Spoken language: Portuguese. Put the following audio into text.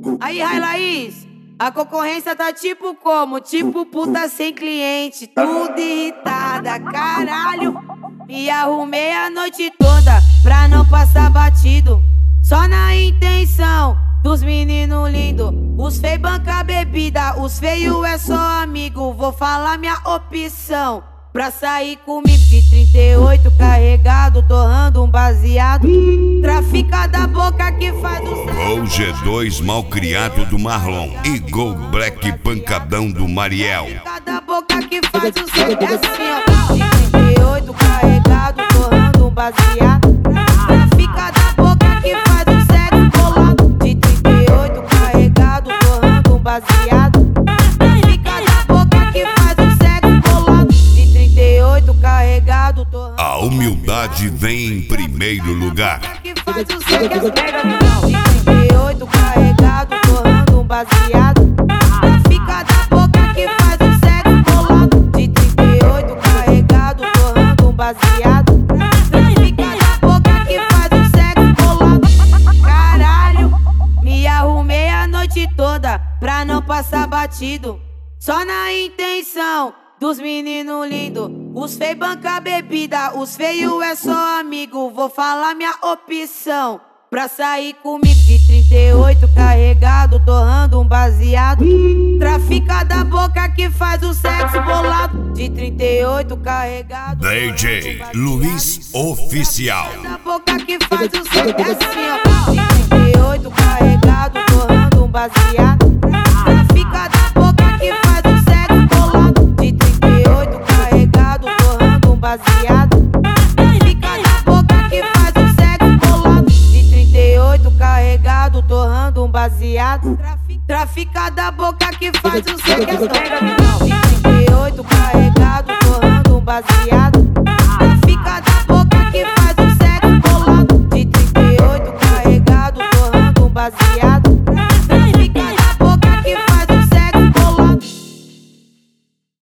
Aí, Laís, a concorrência tá tipo como? Tipo puta sem cliente, tudo irritada, caralho. Me arrumei a noite toda pra não passar batido, só na intenção dos meninos lindos. Os feios banca bebida, os feios é só amigo. Vou falar minha opção pra sair comigo de 38 carregado, torrando um baseado. Trafica da boca que faz o Gol G2 malcriado do Marlon e Gol Black pancadão do Mariel. Trafica da boca que faz o seu é assim, ó. De 38 carregado, torrando um baseado. Trafica da boca que faz o sexo bolado. De 38 carregado, torrando um baseado. Trafica da boca que faz o sexo bolado. De 38 carregado, torrando. A humildade vem em primeiro lugar. Que faz o sexo de 38 carregado, torrando um baseado. Trafica da boca que faz o sexo bolado. De 38 carregado, torrando um baseado. Trafica da boca que faz o sexo bolado. Caralho, me arrumei a noite toda pra não passar batido, só na intenção dos meninos lindos. Os feios banca bebida, os feios é só amigo. Vou falar minha opção pra sair comigo de 38 carregado, torrando um baseado. Trafica da boca que faz o sexo bolado. De 38 carregado, DJ Luiz Oficial. da boca que faz o sexo é assim, ó. De 38 carregado, torrando um baseado. Trafica da boca que faz o sexo bolado. De 38 carregado, torrando um baseado. Trafica da boca que faz o sexo bolado. De 38 carregado, torrando um baseado. Trafica da boca que faz o sexo. De 38 carregado, torrando um baseado. Trafica da boca que faz o sexo bolado. De 38 carregado, torrando um baseado.